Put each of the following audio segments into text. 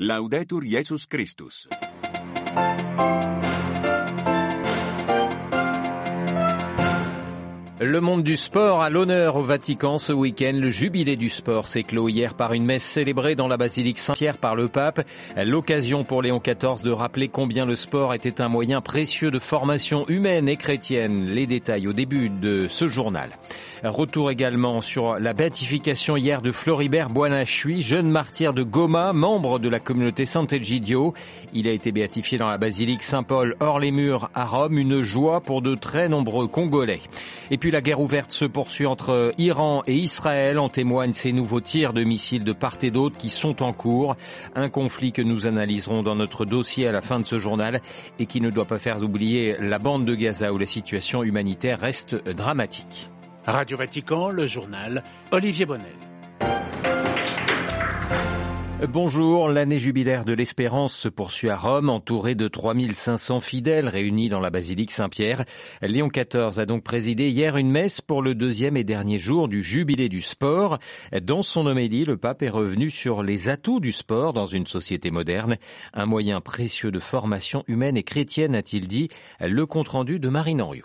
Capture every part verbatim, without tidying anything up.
Laudetur Jesus Christus. Le monde du sport à l'honneur au Vatican ce week-end. Le jubilé du sport s'est clos hier par une messe célébrée dans la basilique Saint-Pierre par le pape. L'occasion pour Léon quatorze de rappeler combien le sport était un moyen précieux de formation humaine et chrétienne. Les détails au début de ce journal. Retour également sur la béatification hier de Floribert Buonaschui, jeune martyr de Goma, membre de la communauté Sant'Egidio. Il a été béatifié dans la basilique Saint-Paul hors les murs à Rome. Une joie pour de très nombreux Congolais. Et puis la guerre ouverte se poursuit entre Iran et Israël. En témoignent ces nouveaux tirs de missiles de part et d'autre qui sont en cours. Un conflit que nous analyserons dans notre dossier à la fin de ce journal et qui ne doit pas faire oublier la bande de Gaza où la situation humanitaire reste dramatique. Radio Vatican, le journal, Olivier Bonnel. Bonjour, l'année jubilaire de l'Espérance se poursuit à Rome, entourée de trois mille cinq cents fidèles réunis dans la basilique Saint-Pierre. Léon quatorze a donc présidé hier une messe pour le deuxième et dernier jour du jubilé du sport. Dans son homélie, le pape est revenu sur les atouts du sport dans une société moderne. Un moyen précieux de formation humaine et chrétienne, a-t-il dit. Le compte-rendu de Marine Henriot.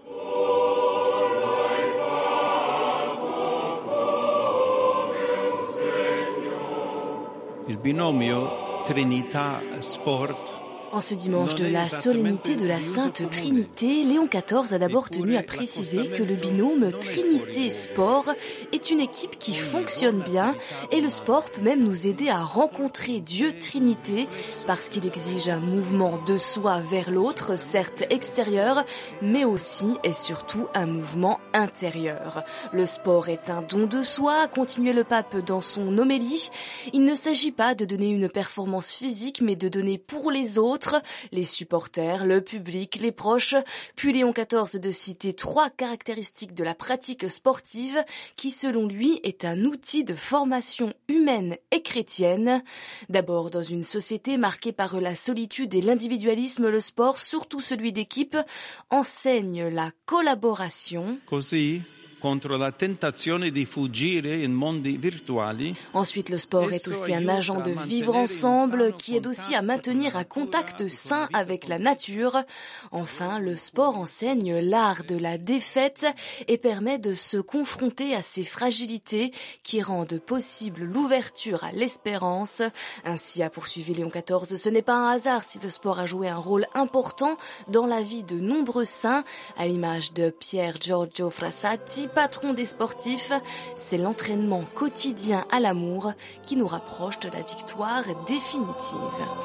Il binomio Trinità Sport. En ce dimanche de la solennité de la Sainte Trinité, Léon quatorze a d'abord tenu à préciser que le binôme Trinité-Sport est une équipe qui fonctionne bien et le sport peut même nous aider à rencontrer Dieu Trinité parce qu'il exige un mouvement de soi vers l'autre, certes extérieur, mais aussi et surtout un mouvement intérieur. Le sport est un don de soi, a continué le pape dans son homélie. Il ne s'agit pas de donner une performance physique, mais de donner pour les autres, les supporters, le public, les proches, puis Léon quatorze de citer trois caractéristiques de la pratique sportive qui, selon lui, est un outil de formation humaine et chrétienne. D'abord, dans une société marquée par la solitude et l'individualisme, le sport, surtout celui d'équipe, enseigne la collaboration. Così, contre la tentazione di fuggire in mondi virtuali. Ensuite, le sport est aussi un agent de vivre ensemble qui aide aussi à maintenir un contact sain avec la nature. Enfin, le sport enseigne l'art de la défaite et permet de se confronter à ses fragilités qui rendent possible l'ouverture à l'espérance. Ainsi, a poursuivi Léon quatorze, ce n'est pas un hasard si le sport a joué un rôle important dans la vie de nombreux saints, à l'image de Pier Giorgio Frassati, patron des sportifs. C'est l'entraînement quotidien à l'amour qui nous rapproche de la victoire définitive.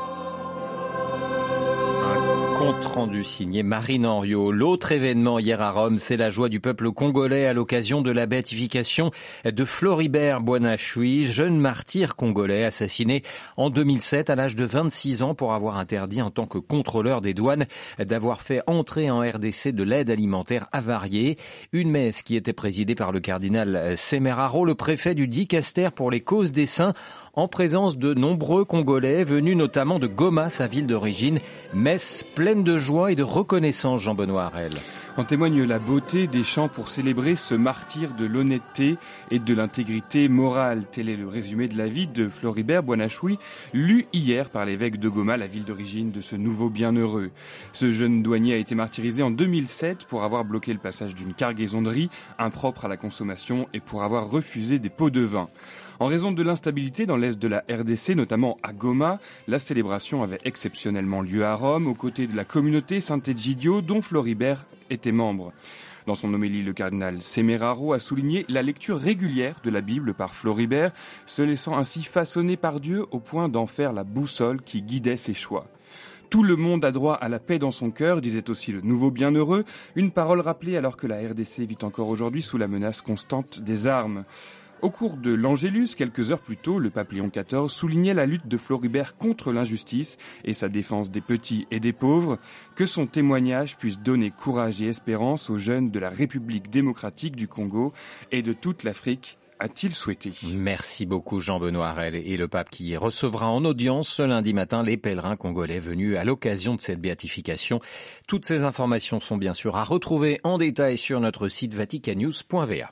Compte rendu signé Marine Henriot. L'autre événement hier à Rome, c'est la joie du peuple congolais à l'occasion de la béatification de Floribert Buonaschui, jeune martyr congolais assassiné en deux mille sept à l'âge de vingt-six ans pour avoir interdit en tant que contrôleur des douanes d'avoir fait entrer en R D C de l'aide alimentaire avariée. Une messe qui était présidée par le cardinal Semeraro, le préfet du Dicaster pour les causes des saints, en présence de nombreux Congolais venus notamment de Goma, sa ville d'origine. Messe pleine de joie et de reconnaissance, Jean-Benoît Harel. En témoigne la beauté des chants pour célébrer ce martyr de l'honnêteté et de l'intégrité morale. Tel est le résumé de la vie de Floribert Buonaschui, lu hier par l'évêque de Goma, la ville d'origine de ce nouveau bienheureux. Ce jeune douanier a été martyrisé en deux mille sept pour avoir bloqué le passage d'une cargaison de riz impropre à la consommation et pour avoir refusé des pots de vin. En raison de l'instabilité dans l'est de la R D C, notamment à Goma, la célébration avait exceptionnellement lieu à Rome, aux côtés de la communauté Sant'Egidio, dont Floribert était membre. Dans son homélie, le cardinal Semeraro a souligné la lecture régulière de la Bible par Floribert, se laissant ainsi façonner par Dieu au point d'en faire la boussole qui guidait ses choix. Tout le monde a droit à la paix dans son cœur, disait aussi le nouveau bienheureux, une parole rappelée alors que la R D C vit encore aujourd'hui sous la menace constante des armes. Au cours de l'Angélus, quelques heures plus tôt, le pape Léon quatorze soulignait la lutte de Floribert contre l'injustice et sa défense des petits et des pauvres. Que son témoignage puisse donner courage et espérance aux jeunes de la République démocratique du Congo et de toute l'Afrique, a-t-il souhaité. Merci beaucoup Jean-Benoît Harel. Et le pape qui recevra en audience ce lundi matin les pèlerins congolais venus à l'occasion de cette béatification. Toutes ces informations sont bien sûr à retrouver en détail sur notre site vaticannews point v a.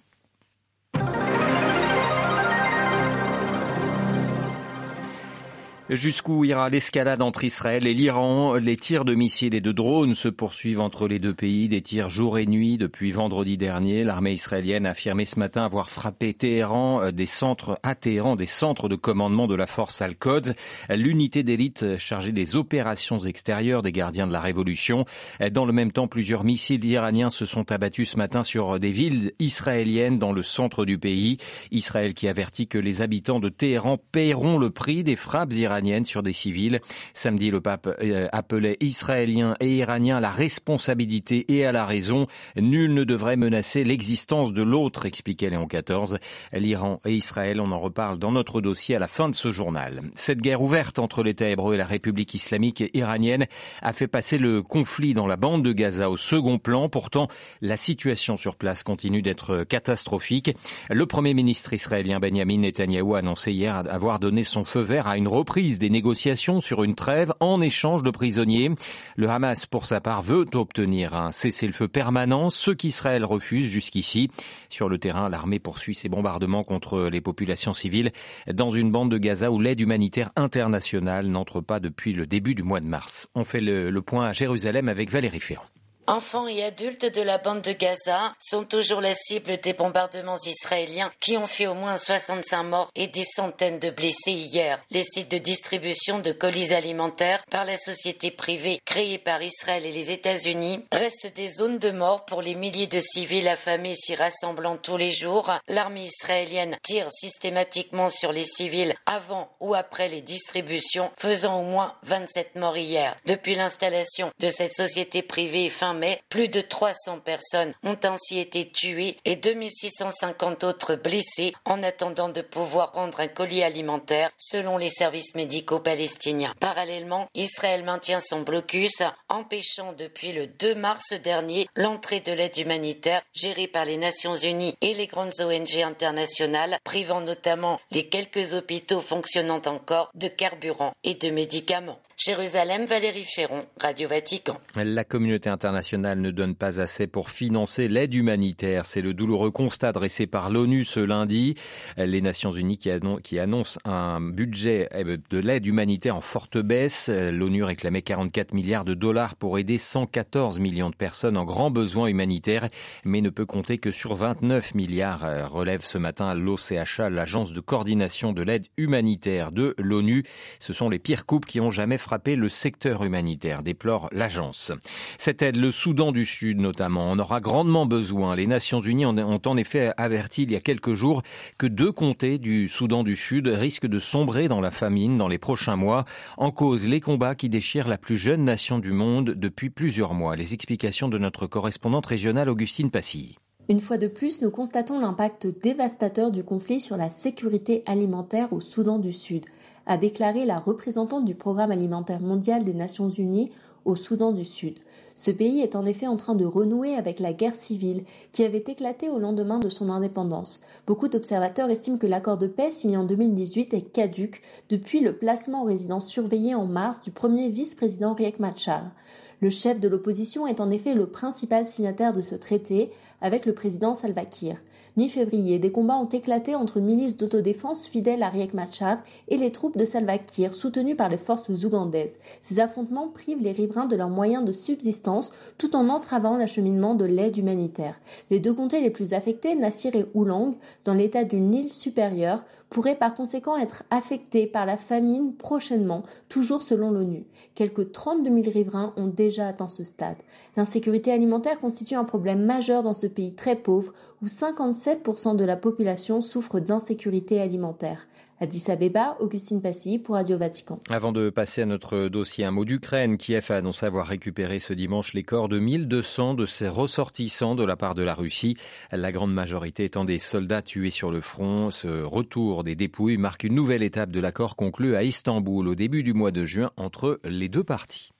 Jusqu'où ira l'escalade entre Israël et l'Iran? Les tirs de missiles et de drones se poursuivent entre les deux pays, des tirs jour et nuit depuis vendredi dernier. L'armée israélienne a affirmé ce matin avoir frappé Téhéran, des centres à Téhéran, des centres de commandement de la force Al-Quds, l'unité d'élite chargée des opérations extérieures des gardiens de la Révolution. Dans le même temps, plusieurs missiles iraniens se sont abattus ce matin sur des villes israéliennes dans le centre du pays. Israël qui avertit que les habitants de Téhéran paieront le prix des frappes iraniennes sur des civils. Samedi, le pape euh, appelait Israéliens et Iraniens à la responsabilité et à la raison. Nul ne devrait menacer l'existence de l'autre, expliquait Léon quatorze. L'Iran et Israël, on en reparle dans notre dossier à la fin de ce journal. Cette guerre ouverte entre l'État hébreu et la République islamique iranienne a fait passer le conflit dans la bande de Gaza au second plan. Pourtant, la situation sur place continue d'être catastrophique. Le Premier ministre israélien Benjamin Netanyahou a annoncé hier avoir donné son feu vert à une reprise des négociations sur une trêve en échange de prisonniers. Le Hamas, pour sa part, veut obtenir un cessez-le-feu permanent, ce qu'Israël refuse jusqu'ici. Sur le terrain, l'armée poursuit ses bombardements contre les populations civiles dans une bande de Gaza où l'aide humanitaire internationale n'entre pas depuis le début du mois de mars. On fait le, le point à Jérusalem avec Valérie Ferrand. Enfants et adultes de la bande de Gaza sont toujours la cible des bombardements israéliens qui ont fait au moins soixante-cinq morts et des centaines de blessés hier. Les sites de distribution de colis alimentaires par la société privée créée par Israël et les États-Unis restent des zones de mort pour les milliers de civils affamés s'y rassemblant tous les jours. L'armée israélienne tire systématiquement sur les civils avant ou après les distributions, faisant au moins vingt-sept morts hier. Depuis l'installation de cette société privée fin mai, plus de trois cents personnes ont ainsi été tuées et deux mille six cent cinquante autres blessées en attendant de pouvoir rendre un colis alimentaire selon les services médicaux palestiniens. Parallèlement, Israël maintient son blocus, empêchant depuis le deux mars dernier l'entrée de l'aide humanitaire gérée par les Nations Unies et les grandes O N G internationales, privant notamment les quelques hôpitaux fonctionnant encore de carburant et de médicaments. Jérusalem, Valérie Ferron, Radio Vatican. La communauté internationale ne donne pas assez pour financer l'aide humanitaire. C'est le douloureux constat dressé par l'ONU ce lundi. Les Nations Unies qui, annon- qui annoncent un budget de l'aide humanitaire en forte baisse. L'ONU réclamait quarante-quatre milliards de dollars pour aider cent quatorze millions de personnes en grand besoin humanitaire, mais ne peut compter que sur vingt-neuf milliards, relève ce matin l'O C H A, l'agence de coordination de l'aide humanitaire de l'ONU. Ce sont les pires coupes qui ont jamais frapper le secteur humanitaire, déplore l'agence. Cette aide, le Soudan du Sud notamment, en aura grandement besoin. Les Nations Unies ont en effet averti il y a quelques jours que deux comtés du Soudan du Sud risquent de sombrer dans la famine dans les prochains mois. En cause, les combats qui déchirent la plus jeune nation du monde depuis plusieurs mois. Les explications de notre correspondante régionale Augustine Passy. Une fois de plus, nous constatons l'impact dévastateur du conflit sur la sécurité alimentaire au Soudan du Sud, a déclaré la représentante du Programme alimentaire mondial des Nations Unies au Soudan du Sud. Ce pays est en effet en train de renouer avec la guerre civile qui avait éclaté au lendemain de son indépendance. Beaucoup d'observateurs estiment que l'accord de paix signé en deux mille dix-huit est caduc depuis le placement en résidence surveillée en mars du premier vice-président Riek Machar. Le chef de l'opposition est en effet le principal signataire de ce traité avec le président Salva Kiir. Mi-février, des combats ont éclaté entre milices d'autodéfense fidèles à Riek Machar et les troupes de Salva Kiir soutenues par les forces ougandaises. Ces affrontements privent les riverains de leurs moyens de subsistance tout en entravant l'acheminement de l'aide humanitaire. Les deux comtés les plus affectés, Nassir et Oulang, dans l'état du Nil supérieur, pourraient par conséquent être affectés par la famine prochainement, toujours selon l'ONU. Quelques trente-deux mille riverains ont déjà atteint ce stade. L'insécurité alimentaire constitue un problème majeur dans ce pays très pauvre où cinquante-sept pour cent de la population souffre d'insécurité alimentaire. Addis Abeba, Augustine Passy pour Radio Vatican. Avant de passer à notre dossier, un mot d'Ukraine. Kiev a annoncé avoir récupéré ce dimanche les corps de mille deux cents de ses ressortissants de la part de la Russie. La grande majorité étant des soldats tués sur le front. Ce retour des dépouilles marque une nouvelle étape de l'accord conclu à Istanbul au début du mois de juin entre les deux parties.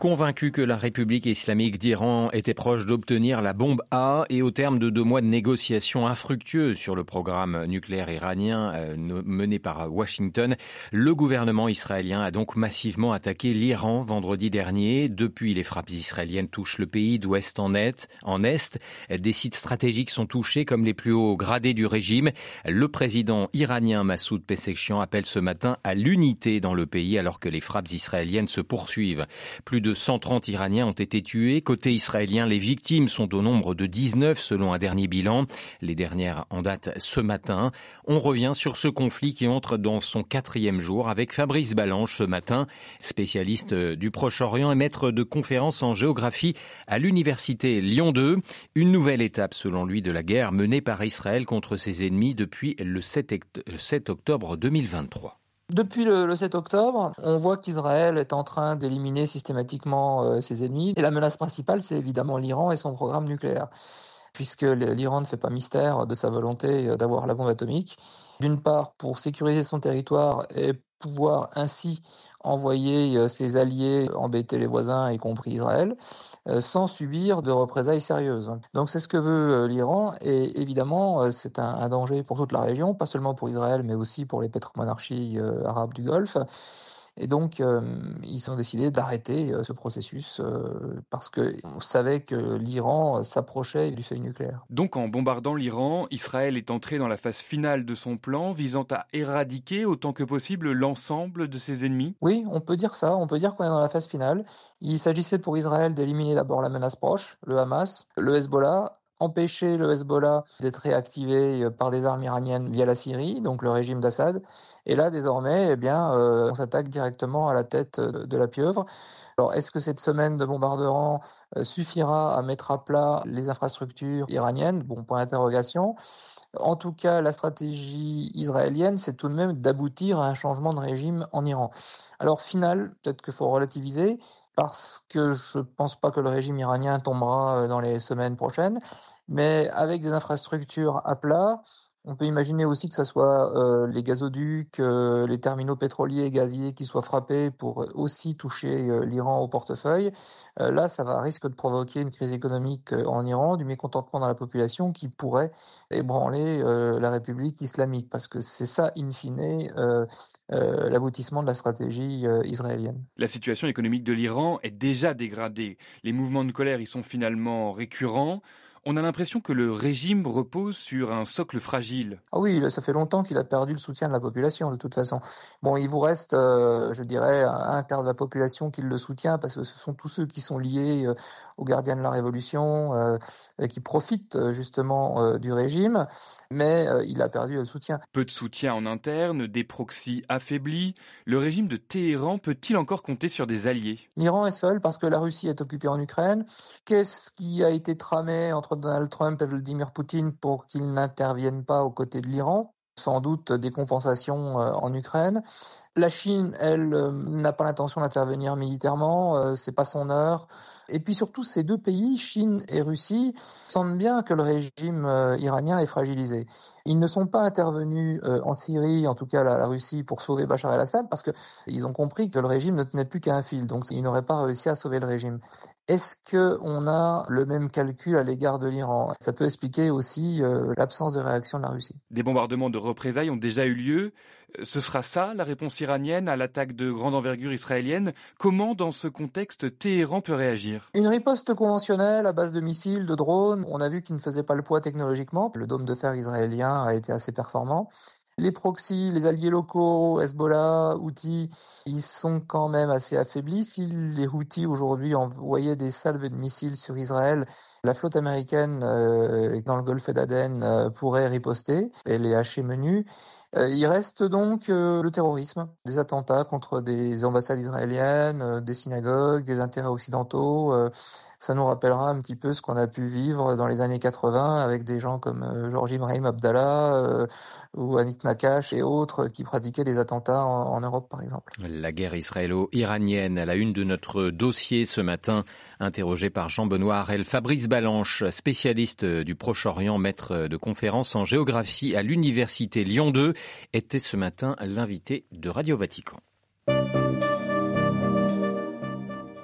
convaincu que la République islamique d'Iran était proche d'obtenir la bombe A et au terme de deux mois de négociations infructueuses sur le programme nucléaire iranien euh, mené par Washington, le gouvernement israélien a donc massivement attaqué l'Iran vendredi dernier. Depuis, les frappes israéliennes touchent le pays d'ouest en est. En est, des sites stratégiques sont touchés comme les plus hauts gradés du régime. Le président iranien Massoud Pezeshkian appelle ce matin à l'unité dans le pays alors que les frappes israéliennes se poursuivent. Plus de cent trente Iraniens ont été tués. Côté israélien, les victimes sont au nombre de dix-neuf selon un dernier bilan. Les dernières en date ce matin. On revient sur ce conflit qui entre dans son quatrième jour avec Fabrice Balanche ce matin, spécialiste du Proche-Orient et maître de conférences en géographie à l'université Lyon deux. Une nouvelle étape selon lui de la guerre menée par Israël contre ses ennemis depuis le sept octobre deux mille vingt-trois. Depuis le, le sept octobre, on voit qu'Israël est en train d'éliminer systématiquement euh, ses ennemis. Et la menace principale, c'est évidemment l'Iran et son programme nucléaire, puisque l'Iran ne fait pas mystère de sa volonté d'avoir la bombe atomique. D'une part, pour sécuriser son territoire et pouvoir ainsi envoyer ses alliés embêter les voisins, y compris Israël, sans subir de représailles sérieuses. Donc c'est ce que veut l'Iran et évidemment c'est un, un danger pour toute la région, pas seulement pour Israël mais aussi pour les pétromonarchies arabes du Golfe. Et donc, euh, ils ont décidé d'arrêter euh, ce processus euh, parce qu'on savait que l'Iran s'approchait du seuil nucléaire. Donc, en bombardant l'Iran, Israël est entré dans la phase finale de son plan visant à éradiquer autant que possible l'ensemble de ses ennemis ? Oui, on peut dire ça. On peut dire qu'on est dans la phase finale. Il s'agissait pour Israël d'éliminer d'abord la menace proche, le Hamas, le Hezbollah, empêcher le Hezbollah d'être réactivé par des armes iraniennes via la Syrie, donc le régime d'Assad. Et là, désormais, eh bien, euh, on s'attaque directement à la tête de la pieuvre. Alors, est-ce que cette semaine de bombardement euh, suffira à mettre à plat les infrastructures iraniennes ? Bon, point d'interrogation. En tout cas, la stratégie israélienne, c'est tout de même d'aboutir à un changement de régime en Iran. Alors, final, peut-être qu'il faut relativiser, parce que je ne pense pas que le régime iranien tombera dans les semaines prochaines, mais avec des infrastructures à plat, on peut imaginer aussi que ce soit euh, les gazoducs, euh, les terminaux pétroliers et gaziers qui soient frappés pour aussi toucher euh, l'Iran au portefeuille. Euh, là, ça va risque de provoquer une crise économique euh, en Iran, du mécontentement dans la population qui pourrait ébranler euh, la République islamique, parce que c'est ça, in fine, euh, euh, l'aboutissement de la stratégie euh, israélienne. La situation économique de l'Iran est déjà dégradée. Les mouvements de colère y sont finalement récurrents. On a l'impression que le régime repose sur un socle fragile. Ah oui, ça fait longtemps qu'il a perdu le soutien de la population, de toute façon. Bon, il vous reste, euh, je dirais, un quart de la population qui le soutient, parce que ce sont tous ceux qui sont liés euh, aux gardiens de la Révolution, euh, et qui profitent euh, justement euh, du régime, mais euh, il a perdu le soutien. Peu de soutien en interne, des proxys affaiblis. Le régime de Téhéran peut-il encore compter sur des alliés ? L'Iran est seul parce que la Russie est occupée en Ukraine. Qu'est-ce qui a été tramé entre Donald Trump et Vladimir Poutine pour qu'ils n'interviennent pas aux côtés de l'Iran ? Sans doute des compensations euh, en Ukraine. La Chine, elle, euh, n'a pas l'intention d'intervenir militairement, euh, c'est pas son heure. Et puis surtout, ces deux pays, Chine et Russie, sentent bien que le régime euh, iranien est fragilisé. Ils ne sont pas intervenus euh, en Syrie, en tout cas la, la Russie, pour sauver Bachar el-Assad, parce que ils ont compris que le régime ne tenait plus qu'à un fil, donc ils n'auraient pas réussi à sauver le régime. Est-ce qu'on a le même calcul à l'égard de l'Iran ? Ça peut expliquer aussi euh, l'absence de réaction de la Russie. Des bombardements de représailles ont déjà eu lieu. Ce sera ça, la réponse iranienne à l'attaque de grande envergure israélienne ? Comment, dans ce contexte, Téhéran peut réagir ? Une riposte conventionnelle à base de missiles, de drones. On a vu qu'il ne faisait pas le poids technologiquement. Le dôme de fer israélien a été assez performant. Les proxys, les alliés locaux, Hezbollah, Houthis, ils sont quand même assez affaiblis. Si les Houthis aujourd'hui envoyaient des salves de missiles sur Israël, la flotte américaine euh, dans le golfe d'Aden euh, pourrait riposter et les hacher menus. Euh, il reste donc euh, le terrorisme, des attentats contre des ambassades israéliennes, euh, des synagogues, des intérêts occidentaux. Euh, ça nous rappellera un petit peu ce qu'on a pu vivre dans les années quatre-vingts avec des gens comme euh, Georges Ibrahim Abdallah euh, ou Anit Nakash et autres qui pratiquaient des attentats en, en Europe, par exemple. La guerre israélo-iranienne à la une de notre dossier ce matin, interrogé par Jean-Benoît Harel. Fabrice Balanche, spécialiste du Proche-Orient, maître de conférences en géographie à l'université Lyon deux, était ce matin l'invité de Radio Vatican.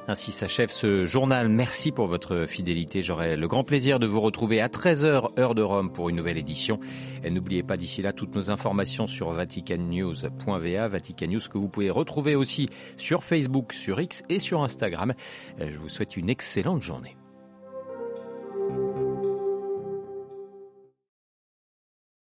Ainsi s'achève ce journal. Merci pour votre fidélité. J'aurai le grand plaisir de vous retrouver à treize heures, heure de Rome, pour une nouvelle édition. Et n'oubliez pas d'ici là toutes nos informations sur vatican news point v a, Vatican News que vous pouvez retrouver aussi sur Facebook, sur X et sur Instagram. Je vous souhaite une excellente journée.